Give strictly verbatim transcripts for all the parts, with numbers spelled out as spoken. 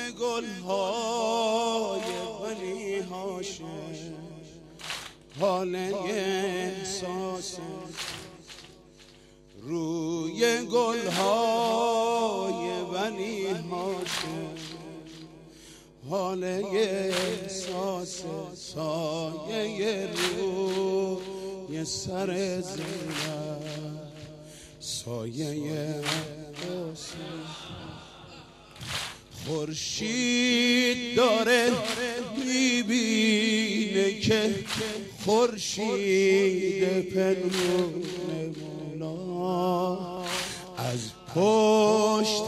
گلهای بنی هاشم، حال احساس روی گلهای بنی هاشم، حال احساس سایه روی سر زینب، سایه حسین. خورشید داره میبینه که خورشید پنهون مولا از پشت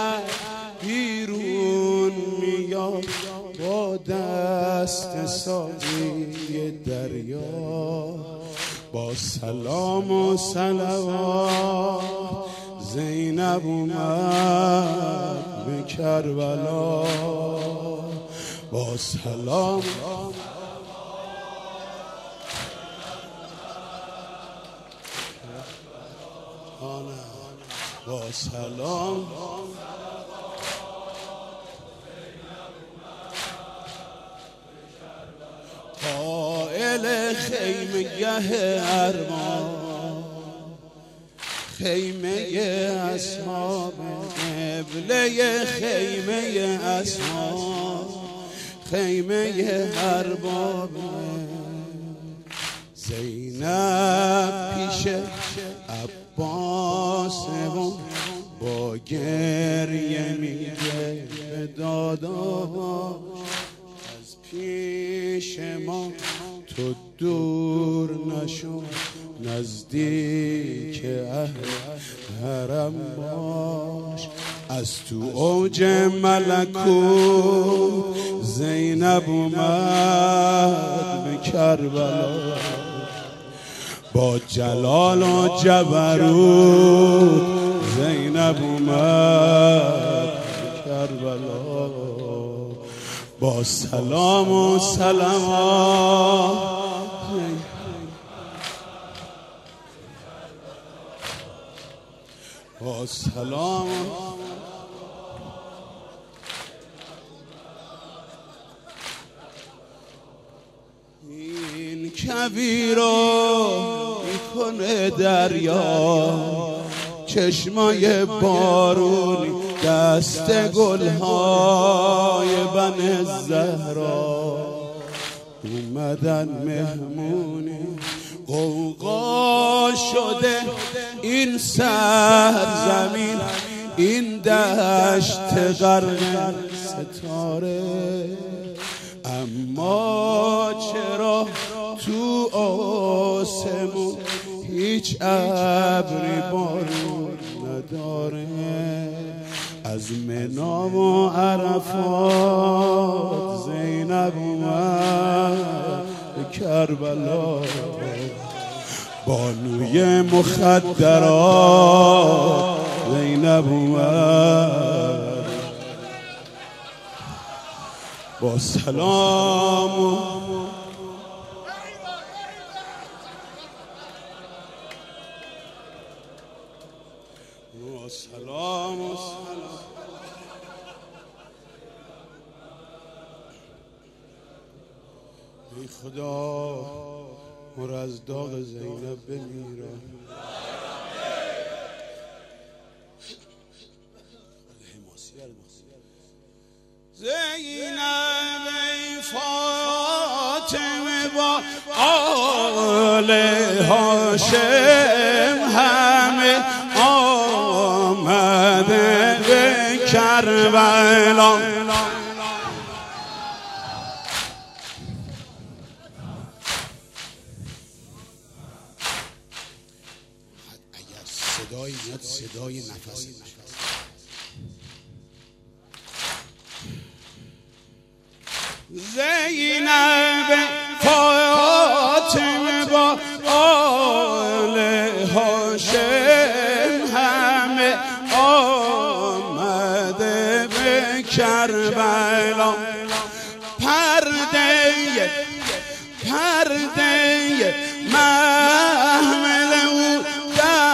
بیرون میاد با دست ساقی دریا. با سلام و صلوات زینب اومد به کربلا. با سلام با سلام قائل خیمه گه ارمان، خیمه اصحاب قبله، خیمه اصحاب خیمه ارباب. زینب پیش عباس و با گریه میگه به دادا، از پیش ما تو دور نشو، نزدیک اهل حرم باش. از تو اوج ملکوت زینب اومد به کربلا. با جلال و جبروت زینب اومد به کربلا. با سلام و سلامات با سلام این کویرو میکنه دریا، چشمای بارونی دست گلهای بن زهرا. اومدن مهمونی غوغا شده این سرزمین، این دشت غرق ستاره. اما چرا تو آسمون هیچ ابری بارون نداره؟ از منا و عرفات زینب اومد به کربلا. بانوی مخدرات زینب اومد با سلام و سلام و سلام. ای خدا مر از داغ زینب بمیرم. زینب ای فاطمه با آل هاشم همه آمده به کربلا. اگر صدایی میاد صدای نفس زینب فاطمه با آل هاشم همه آمده به کربلا. پرده پرده محمل او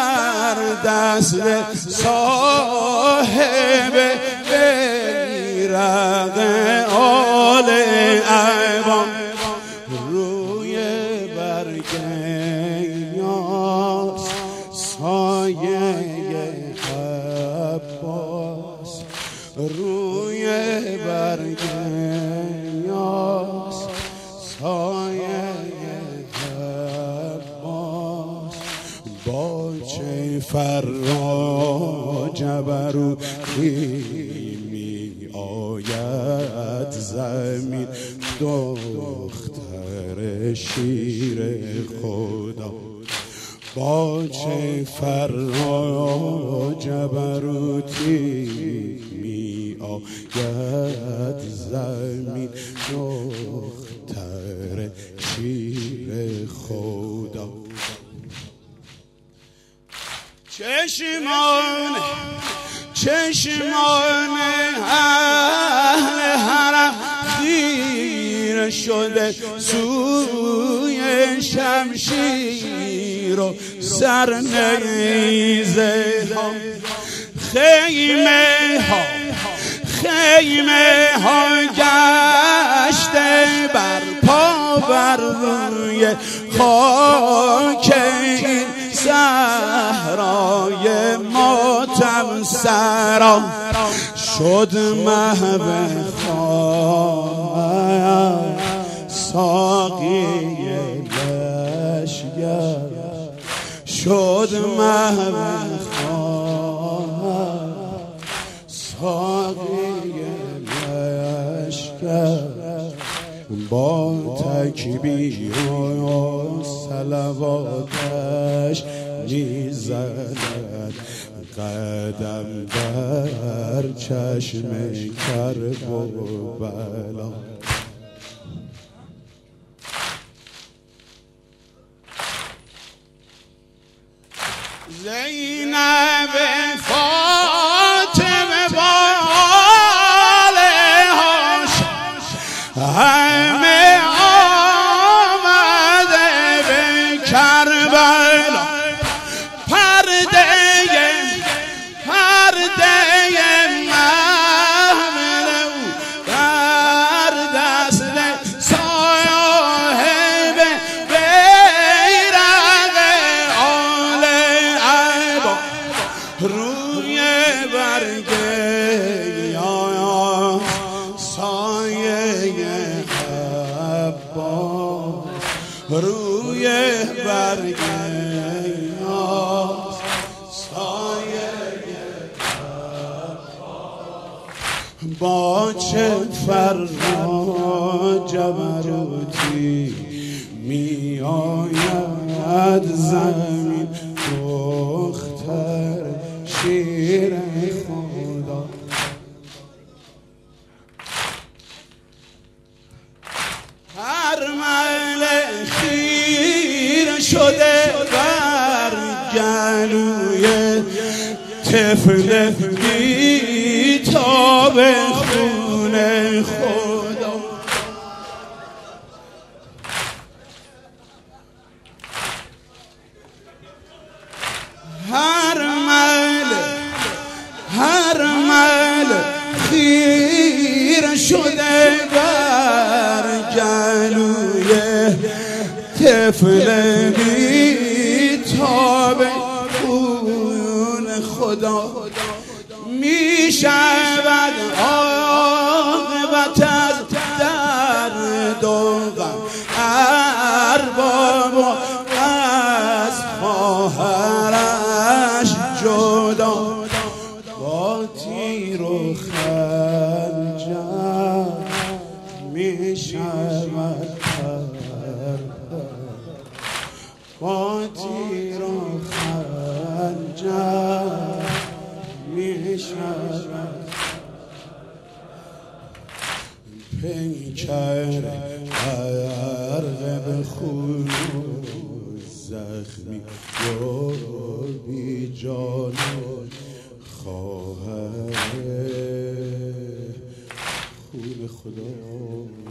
در دست صاحب بیرق آل عبا روی برگ یاس سایه عباس روی برگ یاس سایه عباس با چه فرا جبروتی می آید زمین دختر شیر خدا با چه فرا جبروتی می آید زمین دختر شیر خدا چشمان چشمان اهل حرم خیره شده سوی شمشیر و سرنیزه ها خیمه ها خیمه ها گشته بر پا بر روی خاک این صحرای ماتم سرا شد محو خواهد ساقی لشگر شد محو خواهد ساقی لشگر با تکبیر و صلواتش میزند قدم در چشم کرب و بلا زینب فاطمه بالهاش همه آمده به کربلا پرده پرده محمل او در دست صاحب بیرق آل عبا روی برگ یا سایه عباس روی برگ یا سایه عباس با چه فرا جبروتی می آید زمین دختر شیر خدا هر مل خیر شده بر گلوی طفل بیتاب خون خدا هر مل هر مل خیر شده بر گلوی طفل بیتاب خون خدا می شود عاقبت از درد و غم ارباب و از خواهرش جدا با تیر و خنجر می شود با تیر و خنجر می شود پیکر غرق به خون زخمی و بی جان خواهر خون خدا